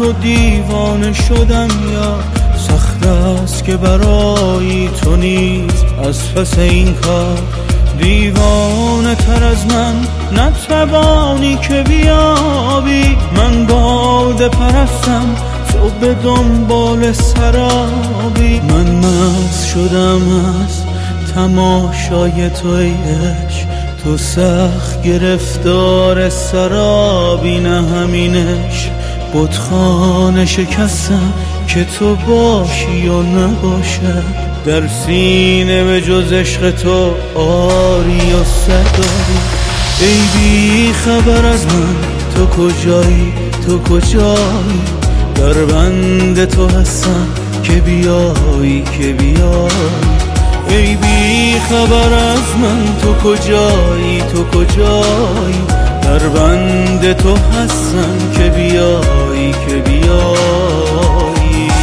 تو دیوانه شدم یا سخت است که برای تو نیز از پس این کار دیوانه تر از من نتوانی که بیابی. من باده پرستم تو به دنبال سرابی. من مست شدم از تماشای تو ای عشق، تو سخت گرفتار سرابی. نه همینش بتخانه شکستم که تو باشی و نباشد در سینه به جز عشق تو آری و صدایی. ای بی خبر از من تو کجایی، تو کجایی؟ در بند تو هستم که بیایی، که بیایی. ای بی خبر از من تو کجایی، تو کجایی؟ در بند تو هستم که بیایی، که بیایی.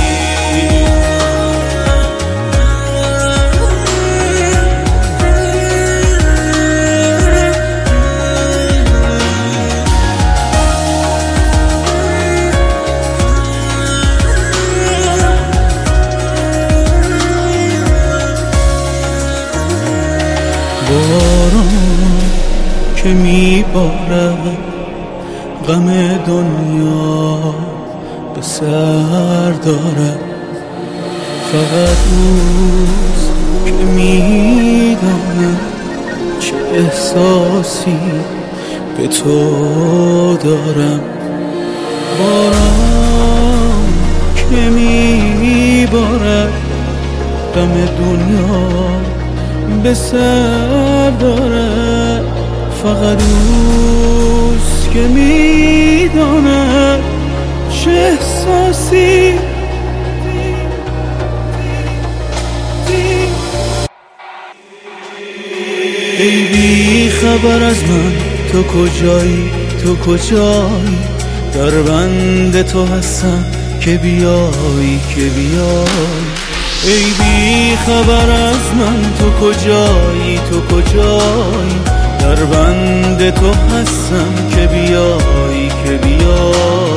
باران که میبارد غم دنیا به سر دارد، فقط روز که میداند چه احساسی به تو دارم. باران که میبارد غم دنیا به سر دارد، فقط روز که میداند چه احساسی. ای بی خبر از من تو کجایی، تو کجایی؟ در بند تو هستم که بیایی، که بیایی. ای بی خبر از من تو کجایی، تو کجایی؟ در بند تو هستم که بیایی، که بیایی.